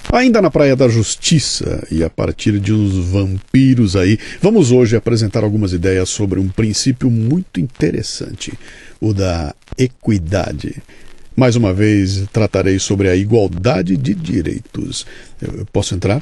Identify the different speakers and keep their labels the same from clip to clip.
Speaker 1: Ainda na Praia da Justiça e a partir de uns vampiros aí, vamos hoje apresentar algumas ideias sobre um princípio muito interessante, o da equidade. Mais uma vez, tratarei sobre a igualdade de direitos. Eu posso entrar?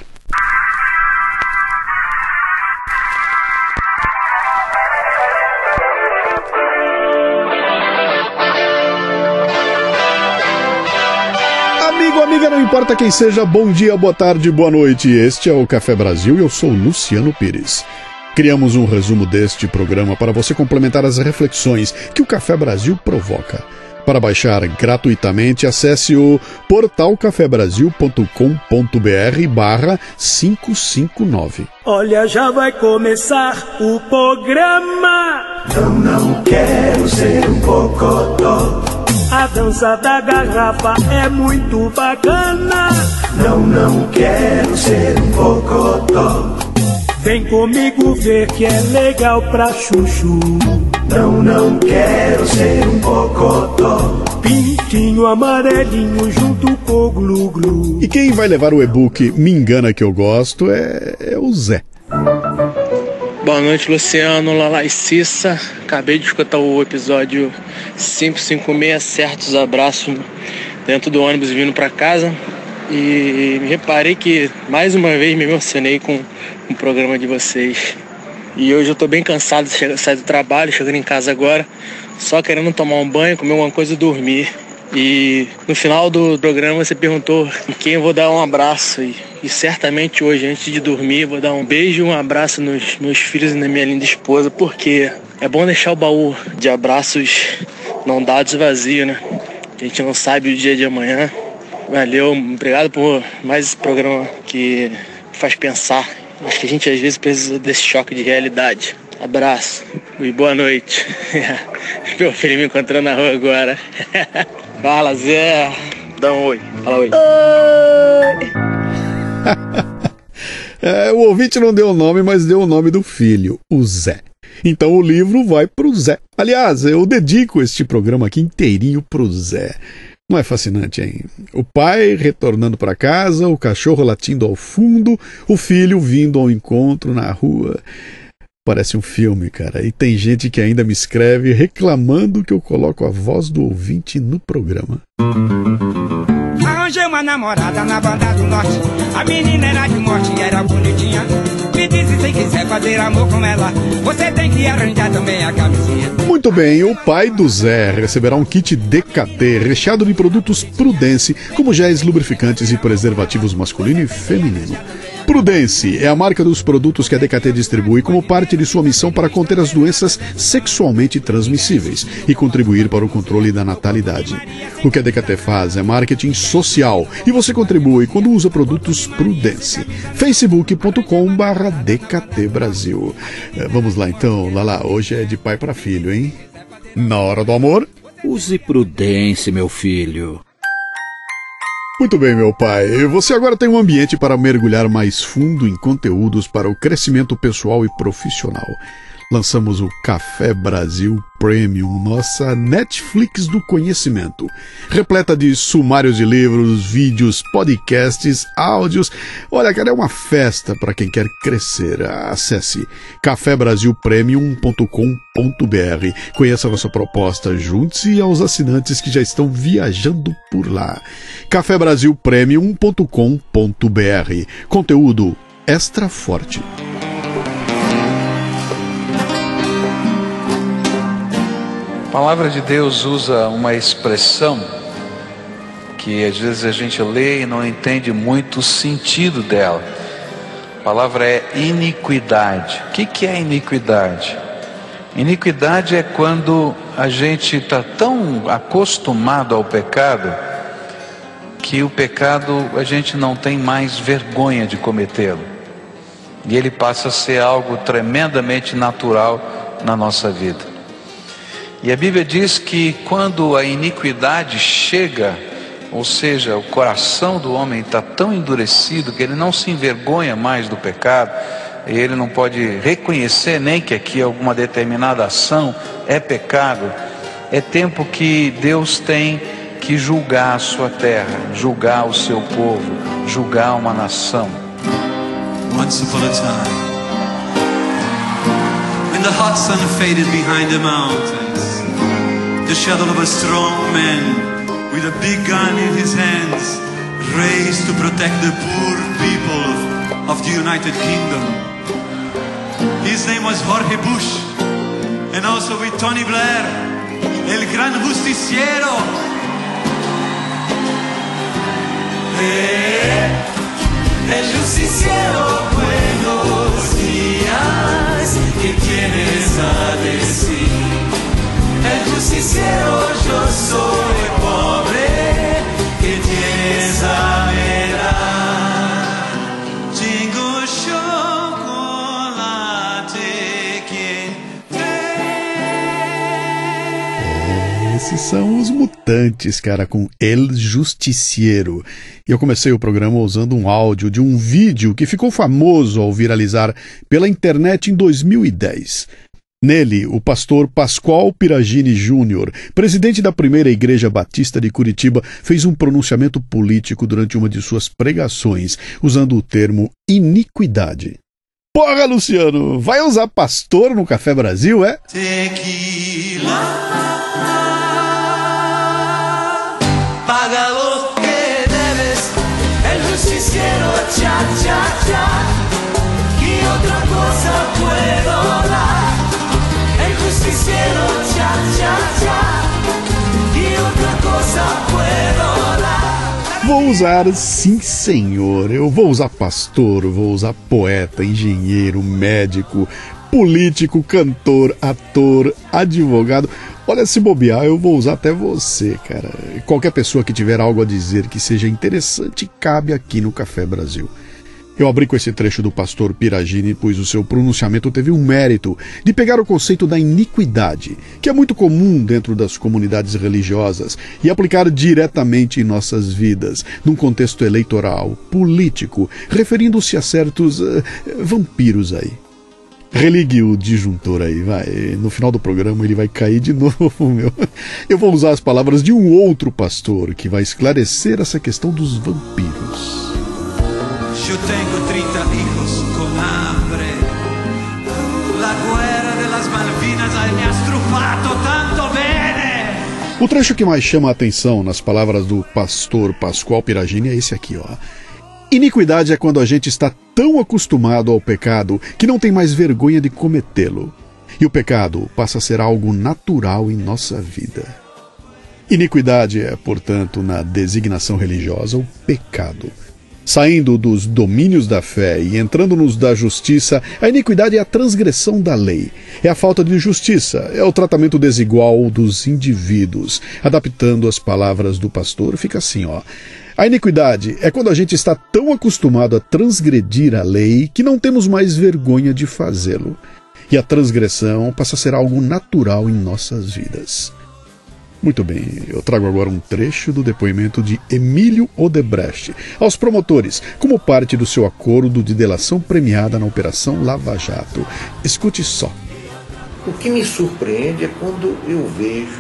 Speaker 1: Amiga, não importa quem seja, bom dia, boa tarde, boa noite. Este é o Café Brasil e eu sou Luciano Pires. Criamos um resumo deste programa para você complementar as reflexões que o Café Brasil provoca. Para baixar gratuitamente, acesse o portal cafebrasil.com.br/559.
Speaker 2: Olha, já vai começar o programa.
Speaker 3: Não quero ser um cocotó.
Speaker 2: A dança da garrafa é muito bacana.
Speaker 3: Não quero ser um cocotó.
Speaker 2: Vem comigo ver que é legal pra chuchu.
Speaker 3: Não quero ser um cocotó.
Speaker 2: Pintinho amarelinho junto com o glu-glu.
Speaker 1: E quem vai levar o e-book Me Engana Que Eu Gosto é o Zé.
Speaker 4: Boa noite, Luciano, Lala e Cissa. Acabei de escutar o episódio 556, certos abraços dentro do ônibus vindo para casa. E reparei que mais uma vez me emocionei com o programa de vocês. E hoje eu tô bem cansado de sair do trabalho, chegando em casa agora, só querendo tomar um banho, comer alguma coisa e dormir. E no final do programa você perguntou em quem eu vou dar um abraço. E certamente hoje, antes de dormir, vou dar um beijo e um abraço nos meus filhos e na minha linda esposa, porque é bom deixar o baú de abraços não dados vazio, né? A gente não sabe o dia de amanhã. Valeu, obrigado por mais esse programa que faz pensar. Acho que a gente às vezes precisa desse choque de realidade. Abraço e boa noite. Meu filho me encontrou na rua agora. Fala, Zé. Dá um oi. Fala oi.
Speaker 1: O ouvinte não deu o nome, mas deu o nome do filho, o Zé. Então o livro vai pro Zé. Aliás, eu dedico este programa aqui inteirinho pro Zé. Não é fascinante, hein? O pai retornando para casa, o cachorro latindo ao fundo, o filho vindo ao encontro na rua. Parece um filme, cara. E tem gente que ainda me escreve reclamando que eu coloco a voz do ouvinte no programa.
Speaker 5: Arranjei uma namorada na banda do norte. A menina era de morte e era bonitinha. Me disse, se quiser fazer amor com ela, você tem que arranjar também a camisinha.
Speaker 1: Muito bem, o pai do Zé receberá um kit DKT recheado de produtos Prudence, como géis lubrificantes e preservativos masculino e feminino. Prudence é a marca dos produtos que a DKT distribui como parte de sua missão para conter as doenças sexualmente transmissíveis e contribuir para o controle da natalidade. O que a DKT faz é marketing social e você contribui quando usa produtos Prudence. facebook.com/DKT Brasil. Vamos lá então, Lala, hoje é de pai para filho, hein? Na hora do amor,
Speaker 6: use Prudence, meu filho.
Speaker 1: Muito bem, meu pai. Você agora tem um ambiente para mergulhar mais fundo em conteúdos para o crescimento pessoal e profissional. Lançamos o Café Brasil Premium, nossa Netflix do conhecimento. Repleta de sumários de livros, vídeos, podcasts, áudios. Olha, cara, é uma festa para quem quer crescer. Acesse cafebrasilpremium.com.br. Conheça a nossa proposta, junte-se aos assinantes que já estão viajando por lá. cafebrasilpremium.com.br. Conteúdo extra forte.
Speaker 7: A palavra de Deus usa uma expressão que às vezes a gente lê e não entende muito o sentido dela. A palavra é iniquidade. O que é iniquidade? Iniquidade é quando a gente está tão acostumado ao pecado que o pecado a gente não tem mais vergonha de cometê-lo. E ele passa a ser algo tremendamente natural na nossa vida. E a Bíblia diz que quando a iniquidade chega, ou seja, o coração do homem está tão endurecido que ele não se envergonha mais do pecado, e ele não pode reconhecer nem que aqui alguma determinada ação é pecado, é tempo que Deus tem que julgar a sua terra, julgar o seu povo, julgar uma nação.
Speaker 8: Once upon a time, when the hot sun faded behind the mountains, the shadow of a strong man with a big gun in his hands raised to protect the poor people of the United Kingdom. His name was Jorge Bush, and also with Tony Blair, El Gran Justiciero. El justiciero, buenos días, ¿qué tienes a decir? El justiciero, yo soy pobre, ¿qué tienes a me dar? Tengo chocolate, ¿quién tem?
Speaker 1: Esses são os Mutantes, cara, com El Justiciero. E eu comecei o programa usando um áudio de um vídeo que ficou famoso ao viralizar pela internet em 2010. Nele, o pastor Pascoal Piragini Júnior, presidente da primeira Igreja Batista de Curitiba, fez um pronunciamento político durante uma de suas pregações, usando o termo iniquidade. Porra, Luciano, vai usar pastor no Café Brasil, é?
Speaker 8: Tequila, paga lo que debes, el justiciero, cha, cha, cha, que outra coisa puedo dar, el justiciero, cha, cha, cha, que outra coisa puedo dar.
Speaker 1: Vou usar, sim senhor, eu vou usar pastor, vou usar poeta, engenheiro, médico, político, cantor, ator, advogado. Olha, se bobear, eu vou usar até você, cara. Qualquer pessoa que tiver algo a dizer que seja interessante, cabe aqui no Café Brasil. Eu abri com esse trecho do pastor Piragini, pois o seu pronunciamento teve um mérito de pegar o conceito da iniquidade, que é muito comum dentro das comunidades religiosas, e aplicar diretamente em nossas vidas, num contexto eleitoral, político, referindo-se a certos vampiros aí. Religue o disjuntor aí, vai. No final do programa ele vai cair de novo, meu. Eu vou usar as palavras de um outro pastor que vai esclarecer essa questão dos vampiros.
Speaker 8: Eu tenho 30 hijos com hambre. La guerra de las Malvinas me ha strufato tanto bene.
Speaker 1: O trecho que mais chama a atenção nas palavras do pastor Pascoal Piragini é esse aqui, ó. Iniquidade é quando a gente está tão acostumado ao pecado que não tem mais vergonha de cometê-lo. E o pecado passa a ser algo natural em nossa vida. Iniquidade é, portanto, na designação religiosa, o pecado. Saindo dos domínios da fé e entrando nos da justiça, a iniquidade é a transgressão da lei. É a falta de justiça, é o tratamento desigual dos indivíduos. Adaptando as palavras do pastor, fica assim, ó. A iniquidade é quando a gente está tão acostumado a transgredir a lei que não temos mais vergonha de fazê-lo. E a transgressão passa a ser algo natural em nossas vidas. Muito bem, eu trago agora um trecho do depoimento de Emílio Odebrecht aos promotores, como parte do seu acordo de delação premiada na Operação Lava Jato. Escute só.
Speaker 9: O que me surpreende é quando eu vejo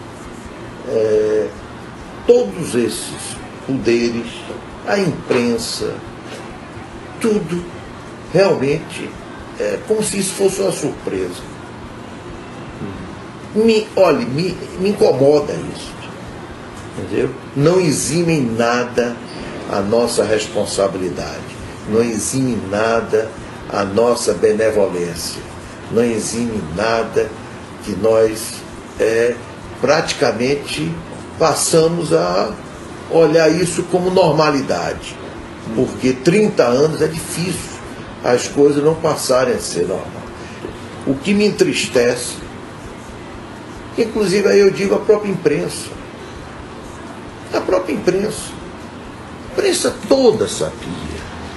Speaker 9: todos esses poderes, a imprensa, tudo realmente como se isso fosse uma surpresa. Me incomoda isso, entendeu? Não exime em nada a nossa responsabilidade, não exime em nada a nossa benevolência, não exime em nada que nós praticamente passamos a olhar isso como normalidade, porque 30 anos é difícil as coisas não passarem a ser normal. O que me entristece, inclusive aí eu digo a própria imprensa toda sabia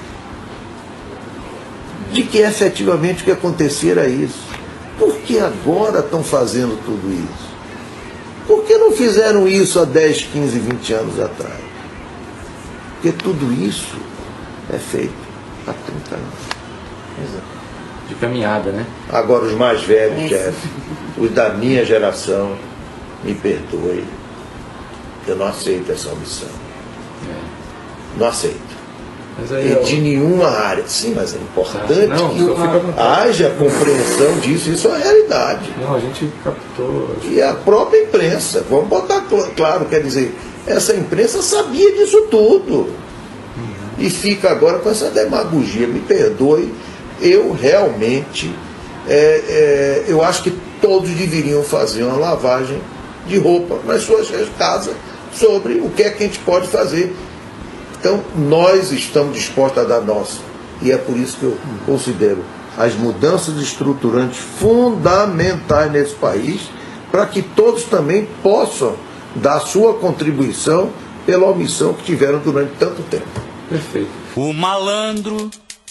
Speaker 9: de que efetivamente o que acontecia era isso. Por que agora estão fazendo tudo isso? Por que não fizeram isso há 10, 15, 20 anos atrás? Porque tudo isso é feito há 30 anos.
Speaker 10: Exato. De caminhada, né?
Speaker 9: Agora os mais velhos, Jeff, os da minha geração, me perdoe, eu não aceito essa omissão. Não aceito. de nenhuma área. Sim, mas é importante que haja compreensão disso, isso é uma realidade.
Speaker 10: Não, a gente captou.
Speaker 9: E a própria imprensa, vamos botar claro, quer dizer, essa imprensa sabia disso tudo. E fica agora com essa demagogia, me perdoe, eu realmente, eu acho que todos deveriam fazer uma lavagem de roupa nas suas casas sobre o que é que a gente pode fazer. Então, nós estamos dispostos a dar nosso. E é por isso que eu considero as mudanças estruturantes fundamentais nesse país, para que todos também possam dar sua contribuição pela omissão que tiveram durante tanto tempo.
Speaker 10: Perfeito.
Speaker 5: O malandro,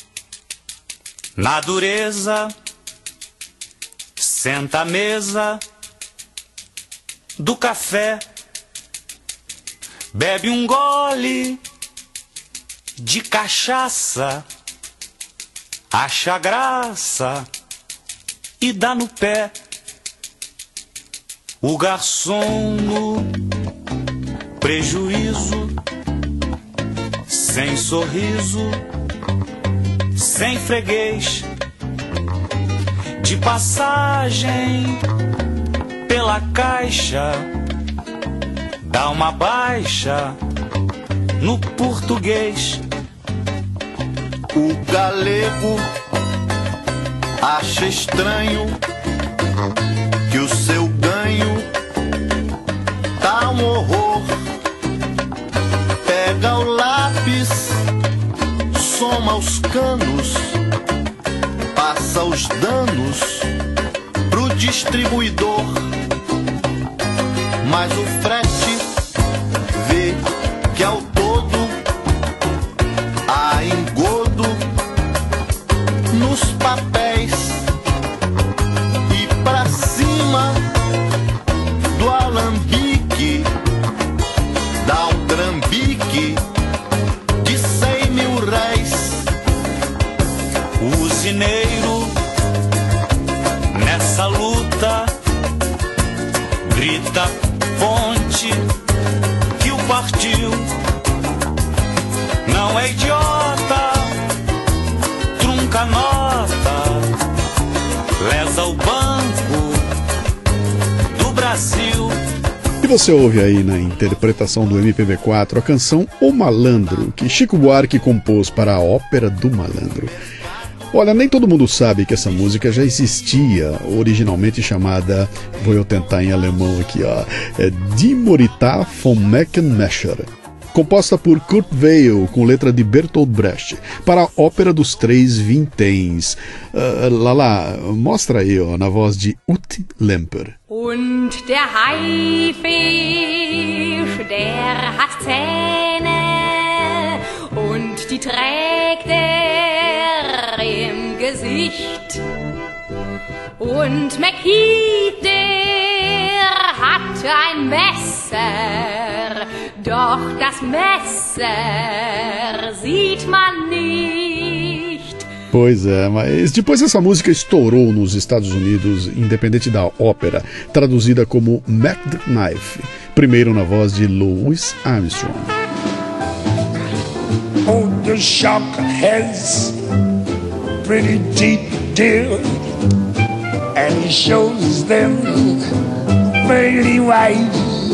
Speaker 5: na dureza, senta à mesa do café, bebe um gole de cachaça, acha graça e dá no pé. O garçom no prejuízo, sem sorriso, sem freguês, de passagem pela caixa, dá uma baixa no português.
Speaker 11: O galego acha estranho que o seu ganho tá um horror. Pega o lápis, soma os canos, passa os danos pro distribuidor. Mas o frete vê que ao todo há engodo nos papéis. E pra cima do alambique dá um trambique de 100 mil réis.
Speaker 5: O usineiro nessa luta grita fonte que o partiu. Não é idiota, trunca nota, lesa o Banco do Brasil.
Speaker 1: E você ouve aí na interpretação do MPB4 a canção O Malandro, que Chico Buarque compôs para a Ópera do Malandro. Olha, nem todo mundo sabe que essa música já existia, originalmente chamada, vou eu tentar em alemão aqui, ó, Die Morita von Meckenmescher, composta por Kurt Weill, com letra de Bertolt Brecht, para a Ópera dos Três Vinténs. Lala, mostra aí, ó, na voz de Uti Lemper.
Speaker 12: Und der Haifisch, der hat Zähne und die trägt er im Gesicht. Und McHeath, der hat ein Messer, doch das Messer sieht man nicht.
Speaker 1: Pois é, mas depois essa música estourou nos Estados Unidos, independente da ópera, traduzida como Mac the Knife, primeiro na voz de Louis Armstrong.
Speaker 13: Oh, the shark has pretty teeth, dear, and he shows them pretty white.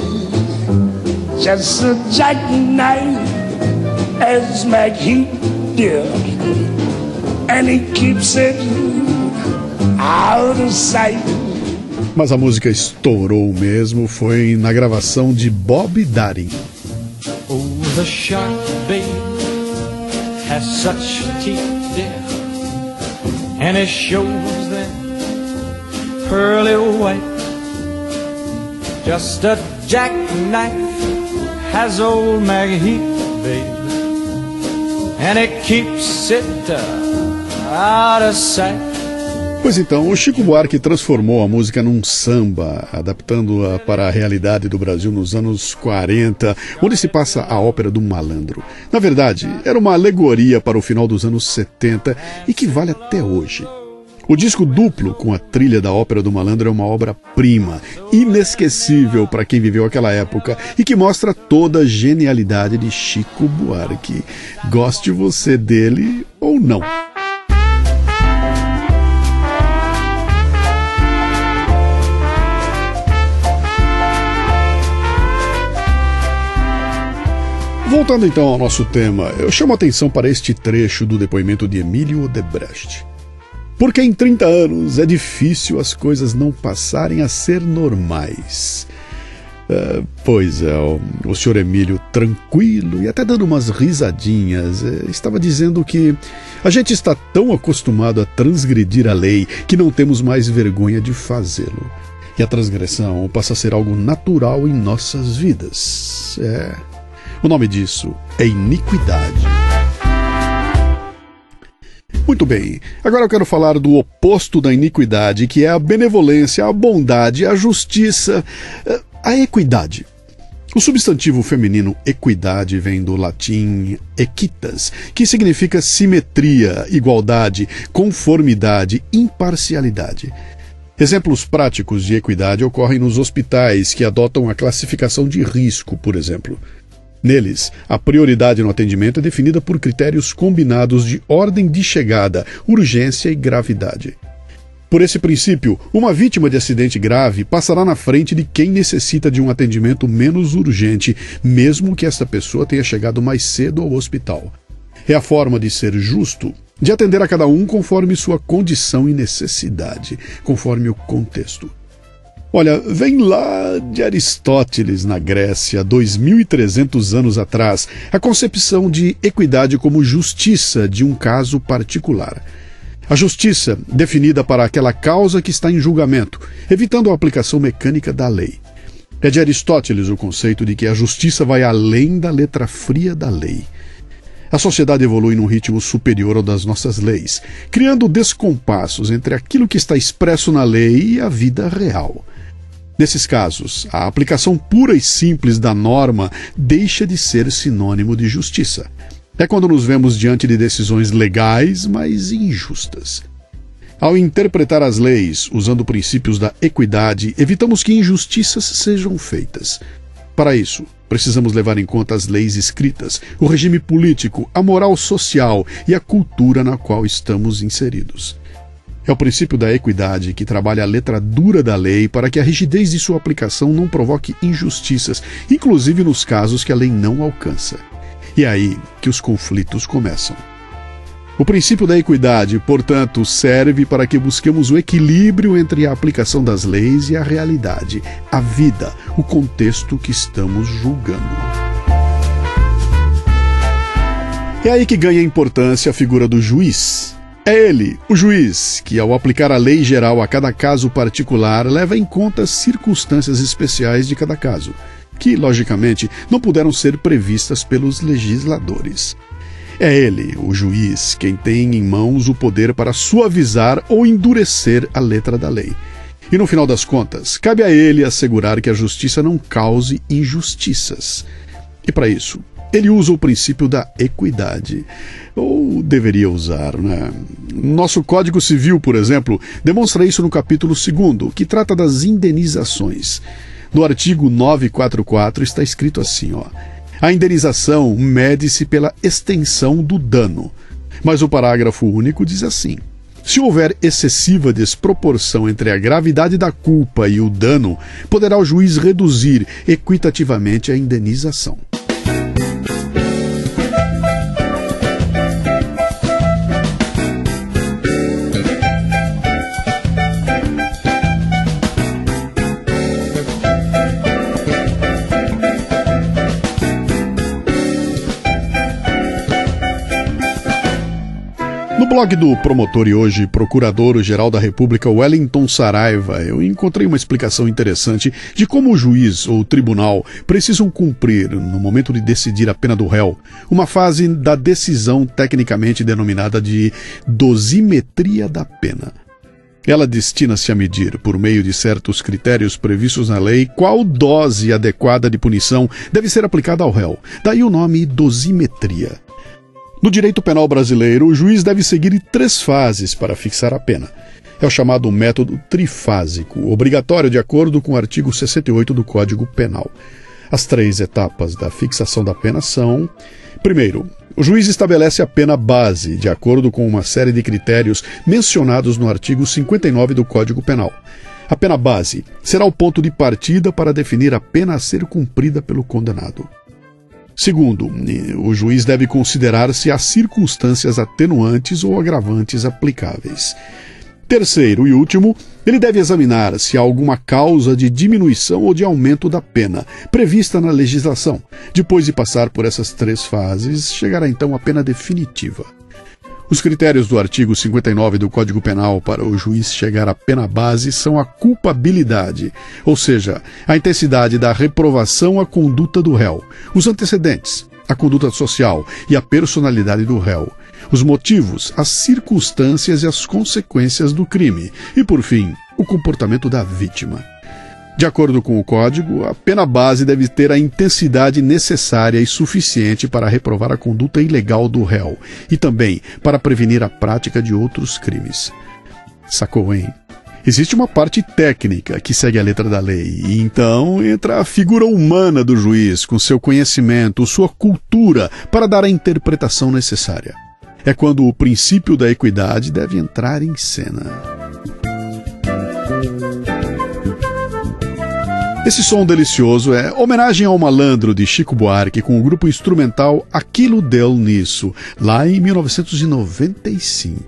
Speaker 13: Just a jackknife as McHeath, dear, and he keeps it out of sight.
Speaker 1: Mas a música estourou mesmo, foi na gravação de Bob Darin.
Speaker 14: Oh, the shark, babe, has such teeth, dear, and it shows them pearly white. Just a jackknife has old McHeath, babe, and it keeps it out of sight.
Speaker 1: Pois então, o Chico Buarque transformou a música num samba, adaptando-a para a realidade do Brasil nos anos 40, onde se passa a Ópera do Malandro. Na verdade, era uma alegoria para o final dos anos 70 e que vale até hoje. O disco duplo com a trilha da Ópera do Malandro é uma obra-prima, inesquecível para quem viveu aquela época e que mostra toda a genialidade de Chico Buarque. Goste você dele ou não. Voltando então ao nosso tema, eu chamo a atenção para este trecho do depoimento de Emílio Odebrecht. Porque em 30 anos é difícil as coisas não passarem a ser normais. Pois é, o senhor Emílio, tranquilo e até dando umas risadinhas, estava dizendo que a gente está tão acostumado a transgredir a lei que não temos mais vergonha de fazê-lo. E a transgressão passa a ser algo natural em nossas vidas. O nome disso é iniquidade. Muito bem, agora eu quero falar do oposto da iniquidade, que é a benevolência, a bondade, a justiça, a equidade. O substantivo feminino equidade vem do latim equitas, que significa simetria, igualdade, conformidade, imparcialidade. Exemplos práticos de equidade ocorrem nos hospitais que adotam a classificação de risco, por exemplo. Neles, a prioridade no atendimento é definida por critérios combinados de ordem de chegada, urgência e gravidade. Por esse princípio, uma vítima de acidente grave passará na frente de quem necessita de um atendimento menos urgente, mesmo que esta pessoa tenha chegado mais cedo ao hospital. É a forma de ser justo, de atender a cada um conforme sua condição e necessidade, conforme o contexto. Olha, vem lá de Aristóteles, na Grécia, 2.300 anos atrás, a concepção de equidade como justiça de um caso particular. A justiça definida para aquela causa que está em julgamento, evitando a aplicação mecânica da lei. É de Aristóteles o conceito de que a justiça vai além da letra fria da lei. A sociedade evolui num ritmo superior ao das nossas leis, criando descompassos entre aquilo que está expresso na lei e a vida real. Nesses casos, a aplicação pura e simples da norma deixa de ser sinônimo de justiça. É quando nos vemos diante de decisões legais, mas injustas. Ao interpretar as leis usando princípios da equidade, evitamos que injustiças sejam feitas. Para isso, precisamos levar em conta as leis escritas, o regime político, a moral social e a cultura na qual estamos inseridos. É o princípio da equidade que trabalha a letra dura da lei para que a rigidez de sua aplicação não provoque injustiças, inclusive nos casos que a lei não alcança. E é aí que os conflitos começam. O princípio da equidade, portanto, serve para que busquemos o equilíbrio entre a aplicação das leis e a realidade, a vida, o contexto que estamos julgando. É aí que ganha importância a figura do juiz. É ele, o juiz, que ao aplicar a lei geral a cada caso particular, leva em conta as circunstâncias especiais de cada caso, que, logicamente, não puderam ser previstas pelos legisladores. É ele, o juiz, quem tem em mãos o poder para suavizar ou endurecer a letra da lei. E no final das contas, cabe a ele assegurar que a justiça não cause injustiças. E para isso, ele usa o princípio da equidade. Ou deveria usar, né? Nosso Código Civil, por exemplo, demonstra isso no capítulo 2º, que trata das indenizações. No artigo 944 está escrito assim, a indenização mede-se pela extensão do dano. Mas o parágrafo único diz assim: se houver excessiva desproporção entre a gravidade da culpa e o dano, poderá o juiz reduzir equitativamente a indenização. No blog do promotor e hoje procurador-geral da República, Wellington Saraiva, eu encontrei uma explicação interessante de como o juiz ou o tribunal precisam cumprir, no momento de decidir a pena do réu, uma fase da decisão tecnicamente denominada de dosimetria da pena. Ela destina-se a medir, por meio de certos critérios previstos na lei, qual dose adequada de punição deve ser aplicada ao réu. Daí o nome dosimetria. No direito penal brasileiro, o juiz deve seguir 3 fases para fixar a pena. É o chamado método trifásico, obrigatório de acordo com o artigo 68 do Código Penal. As 3 etapas da fixação da pena são: primeiro, o juiz estabelece a pena base, de acordo com uma série de critérios mencionados no artigo 59 do Código Penal. A pena base será o ponto de partida para definir a pena a ser cumprida pelo condenado. Segundo, o juiz deve considerar se há circunstâncias atenuantes ou agravantes aplicáveis. Terceiro e último, ele deve examinar se há alguma causa de diminuição ou de aumento da pena prevista na legislação. Depois de passar por essas 3 fases, chegará então a pena definitiva. Os critérios do artigo 59 do Código Penal para o juiz chegar à pena base são a culpabilidade, ou seja, a intensidade da reprovação à conduta do réu, os antecedentes, a conduta social e a personalidade do réu, os motivos, as circunstâncias e as consequências do crime e, por fim, o comportamento da vítima. De acordo com o Código, a pena base deve ter a intensidade necessária e suficiente para reprovar a conduta ilegal do réu e também para prevenir a prática de outros crimes. Sacou, hein? Existe uma parte técnica que segue a letra da lei, e então entra a figura humana do juiz, com seu conhecimento, sua cultura, para dar a interpretação necessária. É quando o princípio da equidade deve entrar em cena. Esse som delicioso é homenagem ao Malandro de Chico Buarque com o grupo instrumental Aquilo Deu Nisso, lá em 1995.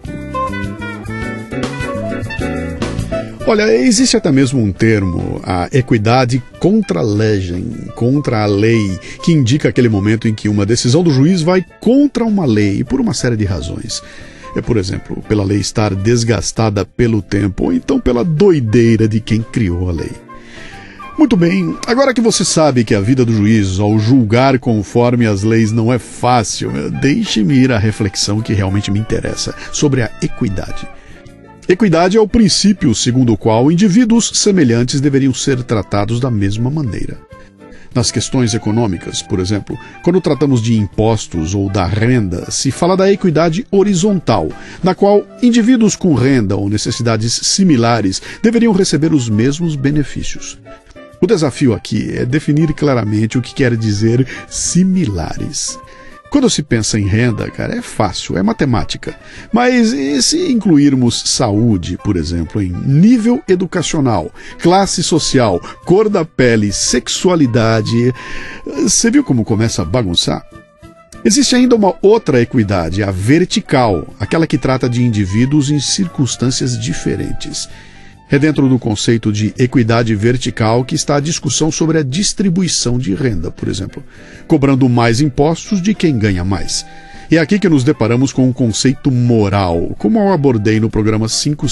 Speaker 1: Olha, existe até mesmo um termo, a equidade contra legem, contra a lei, que indica aquele momento em que uma decisão do juiz vai contra uma lei por uma série de razões. Por exemplo, pela lei estar desgastada pelo tempo, ou então pela doideira de quem criou a lei. Muito bem, agora que você sabe que a vida do juiz ao julgar conforme as leis não é fácil, deixe-me ir à reflexão que realmente me interessa, sobre a equidade. Equidade é o princípio segundo o qual indivíduos semelhantes deveriam ser tratados da mesma maneira. Nas questões econômicas, por exemplo, quando tratamos de impostos ou da renda, se fala da equidade horizontal, na qual indivíduos com renda ou necessidades similares deveriam receber os mesmos benefícios. O desafio aqui é definir claramente o que quer dizer similares. Quando se pensa em renda, cara, é fácil, é matemática. Mas e se incluirmos saúde, por exemplo, em nível educacional, classe social, cor da pele, sexualidade? Você viu como começa a bagunçar? Existe ainda uma outra equidade, a vertical, aquela que trata de indivíduos em circunstâncias diferentes. É dentro do conceito de equidade vertical que está a discussão sobre a distribuição de renda, por exemplo, cobrando mais impostos de quem ganha mais. E é aqui que nos deparamos com um conceito moral, como eu abordei no programa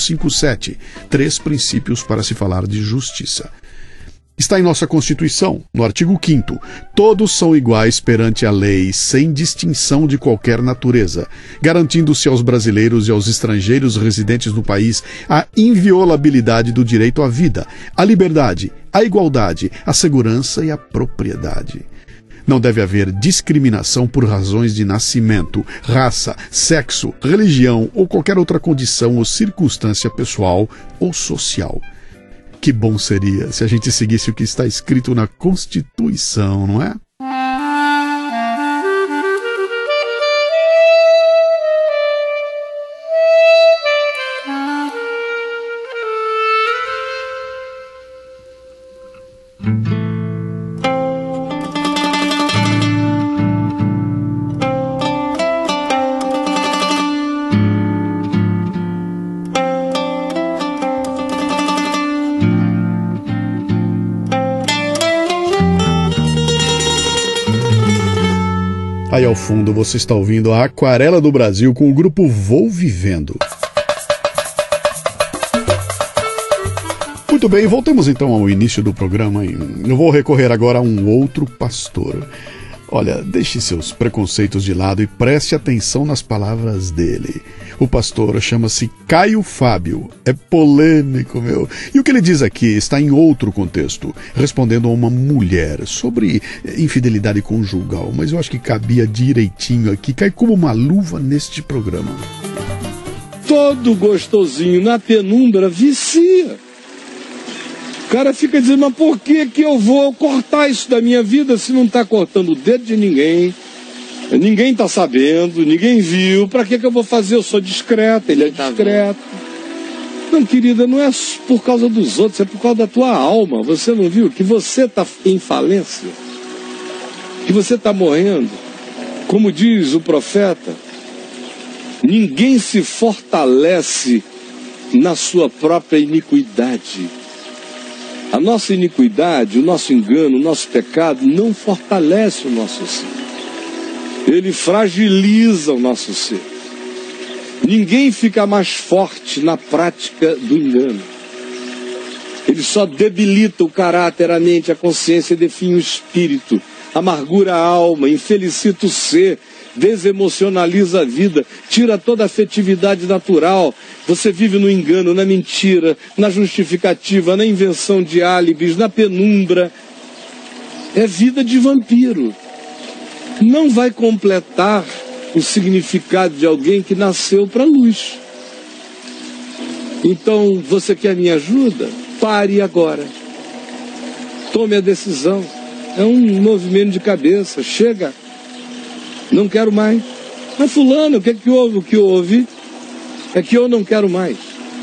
Speaker 1: 557, 3 princípios para se falar de justiça. Está em nossa Constituição, no artigo 5º, todos são iguais perante a lei, sem distinção de qualquer natureza, garantindo-se aos brasileiros e aos estrangeiros residentes no país a inviolabilidade do direito à vida, à liberdade, à igualdade, à segurança e à propriedade. Não deve haver discriminação por razões de nascimento, raça, sexo, religião ou qualquer outra condição ou circunstância pessoal ou social. Que bom seria se a gente seguisse o que está escrito na Constituição, não é? Aí ao fundo você está ouvindo a Aquarela do Brasil com o grupo Vou Vivendo. Muito bem, voltemos então ao início do programa. Eu vou recorrer agora a um outro pastor. Olha, deixe seus preconceitos de lado e preste atenção nas palavras dele. O pastor chama-se Caio Fábio. É polêmico, meu. E o que ele diz aqui está em outro contexto, respondendo a uma mulher sobre infidelidade conjugal. Mas eu acho que cabia direitinho aqui, cai como uma luva neste programa.
Speaker 15: todo gostosinho na penumbra vicia. O cara fica dizendo, mas por que eu vou cortar isso da minha vida se não está cortando o dedo de ninguém? Ninguém está sabendo, ninguém viu. Para que eu vou fazer? Eu sou discreto, ele é discreto. Não, querida, não é por causa dos outros, é por causa da tua alma. Você não viu que você está em falência? Que você está morrendo? Como diz o profeta, ninguém se fortalece na sua própria iniquidade. A nossa iniquidade, o nosso engano, o nosso pecado não fortalece o nosso ser. Ele fragiliza o nosso ser. Ninguém fica mais forte na prática do engano. Ele só debilita o caráter, a mente, a consciência, define o espírito, amargura a alma, infelicita o ser, desemocionaliza a vida, tira toda a afetividade natural. Você vive no engano, na mentira, na justificativa, na invenção de álibis, na penumbra. É vida de vampiro. Não vai completar o significado de alguém que nasceu para a luz. Então, você quer minha ajuda? Pare agora. Tome a decisão. É um movimento de cabeça. Chega. Não quero mais. Mas fulano, o que houve? O que houve é que eu não quero mais.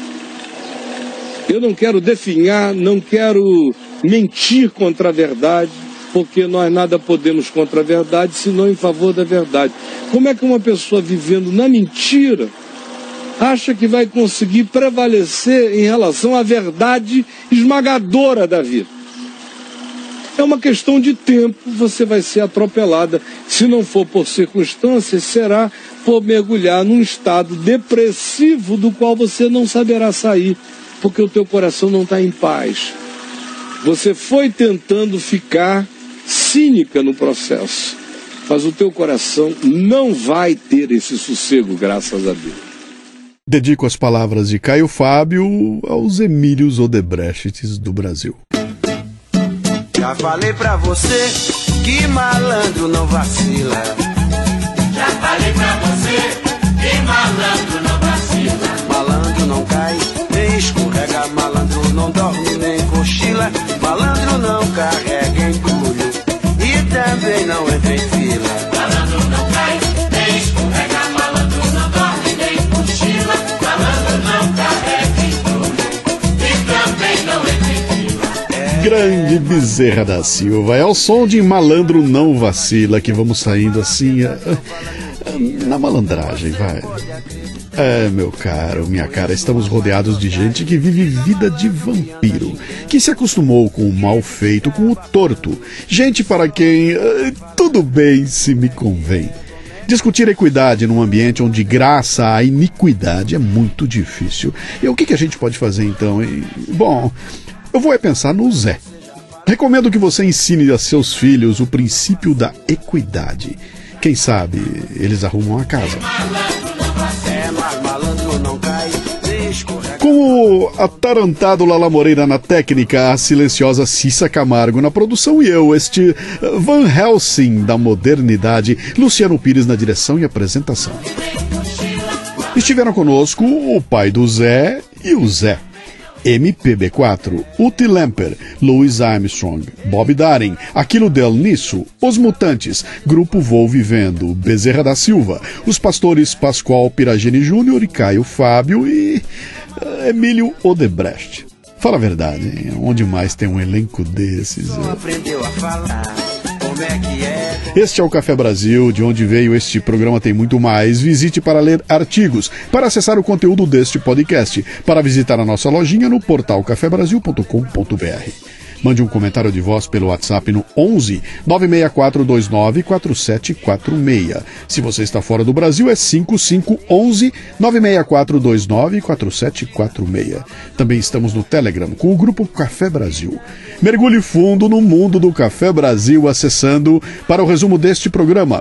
Speaker 15: Eu não quero definhar, não quero mentir contra a verdade, porque nós nada podemos contra a verdade, senão em favor da verdade. Como é que uma pessoa vivendo na mentira acha que vai conseguir prevalecer em relação à verdade esmagadora da vida? É uma questão de tempo, você vai ser atropelada. Se não for por circunstâncias, será por mergulhar num estado depressivo do qual você não saberá sair, porque o teu coração não está em paz. Você foi tentando ficar cínica no processo, mas o teu coração não vai ter esse sossego, graças a Deus.
Speaker 1: Dedico as palavras de Caio Fábio aos Emílios Odebrechts do Brasil.
Speaker 11: Já falei pra você que malandro não vacila.
Speaker 3: Já falei pra você que malandro não vacila.
Speaker 11: Malandro não cai, nem escorrega. Malandro não dorme, nem cochila. Malandro não carrega entulho e também não entra em fila.
Speaker 3: Malandro não cai, nem escorrega. Malandro não dorme, nem cochila. Malandro não carrega entulho e também não entra em fila.
Speaker 1: Grande Bezerra da Silva, é o som de Malandro Não Vacila que vamos saindo assim na malandragem, vai. Meu caro, minha cara, estamos rodeados de gente que vive vida de vampiro, que se acostumou com o mal feito, com o torto, gente para quem tudo bem se me convém. Discutir equidade num ambiente onde graça a iniquidade é muito difícil. E o que a gente pode fazer então? Bom, eu vou pensar no Zé. Recomendo que você ensine a seus filhos o princípio da equidade. Quem sabe eles arrumam a casa. Com o atarantado Lala Moreira na técnica, a silenciosa Cissa Camargo na produção e eu, este Van Helsing da modernidade, Luciano Pires na direção e apresentação. Estiveram conosco o pai do Zé e o Zé. MPB4, Uti Lemper, Louis Armstrong, Bob Darin, Aquilo Del Nisso, Os Mutantes, Grupo Vou Vivendo, Bezerra da Silva, Os Pastores Pascoal Piragini Júnior e Caio Fábio e Emílio Odebrecht. Fala a verdade, hein? Onde mais tem um elenco desses?
Speaker 11: Aprendeu a falar, como é que é?
Speaker 1: Este é o Café Brasil, de onde veio este programa tem muito mais. Visite para ler artigos, para acessar o conteúdo deste podcast, para visitar a nossa lojinha no portal cafebrasil.com.br. Mande um comentário de voz pelo WhatsApp no 11 96429 4746. Se você está fora do Brasil, é 5511 96429 4746. Também estamos no Telegram com o grupo Café Brasil. Mergulhe fundo no mundo do Café Brasil acessando, para o resumo deste programa,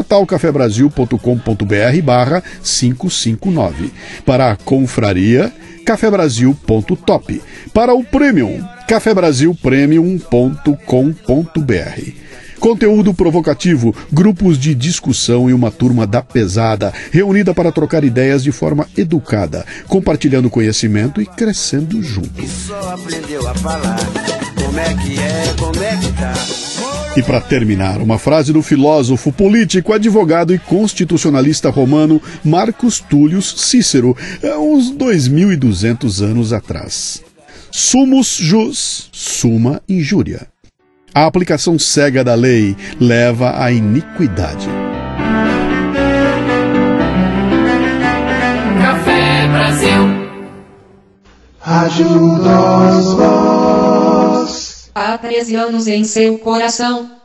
Speaker 1: portalcafebrasil.com.br/559. Para a confraria, cafebrasil.top. Para o Premium, cafebrasilpremium.com.br. Conteúdo provocativo, grupos de discussão e uma turma da pesada, reunida para trocar ideias de forma educada, compartilhando conhecimento e crescendo juntos.
Speaker 11: Só aprendeu a falar. Como é que é, como é que tá?
Speaker 1: E para terminar, uma frase do filósofo, político, advogado e constitucionalista romano Marcus Tullius Cícero, uns 2.200 anos atrás. Sumus jus, summa injuria. A aplicação cega da lei leva à iniquidade.
Speaker 3: Café Brasil.
Speaker 16: Ajuda-os vós.
Speaker 17: Há 13 anos em seu coração.